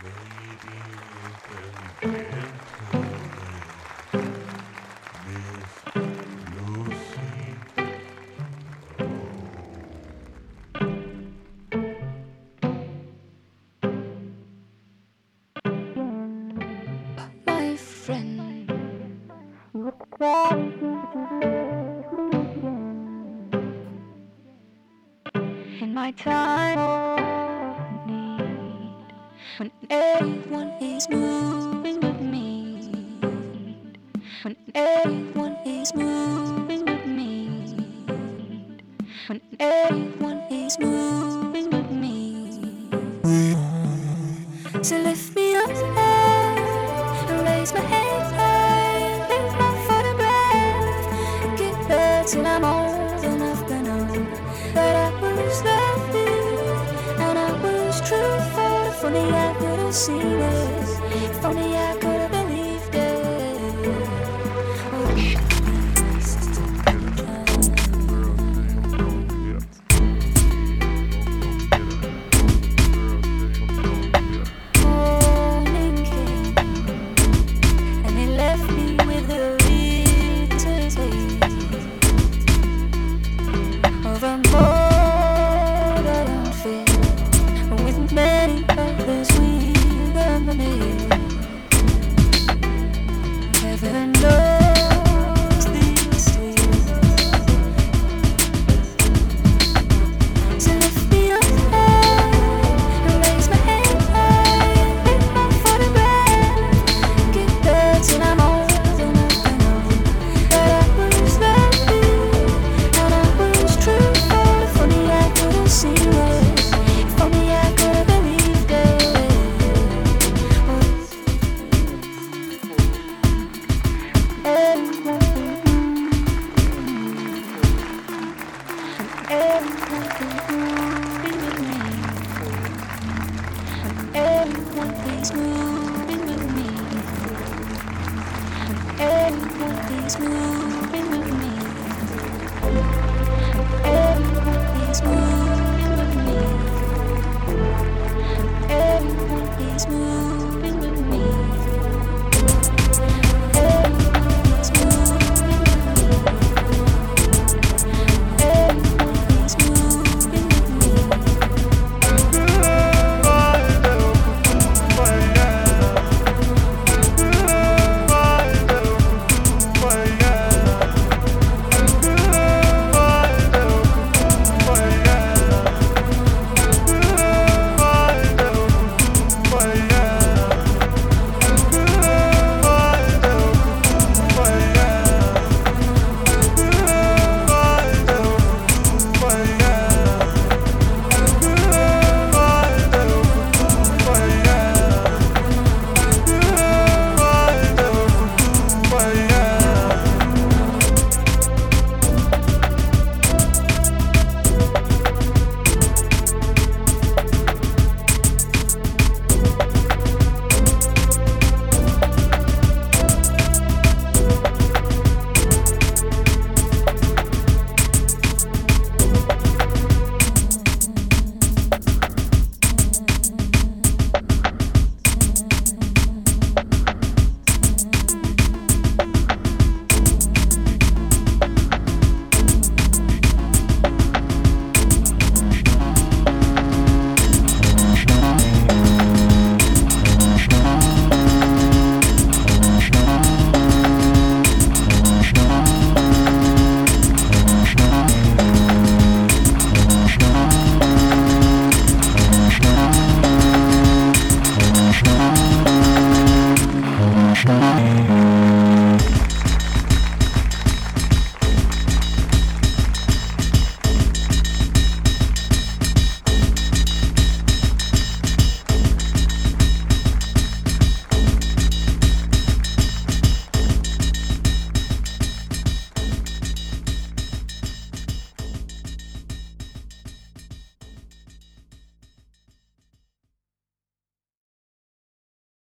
My friend, in my time of need, when everyone is moving with me, when everyone is moving with me, when everyone is moving with me. So lift me up and raise my head high, lift my foot and breath, get back till I'm old enough to know that I was lovely and I was true. For if only I could have seen it, if only I could have believed it. Morning came and it left me with a bitter taste of a modern fear, with many others we reminisce. Heaven knows these days. So lift me up and raise my head high, lift my foot and breath, get back till I'm old enough to know that I was lovely and I was true. For if only I could have seen it, if only I could have believed it. Everyone is moving with me. Everyone is moving with me. Everyone is moving with me. Everyone is moving.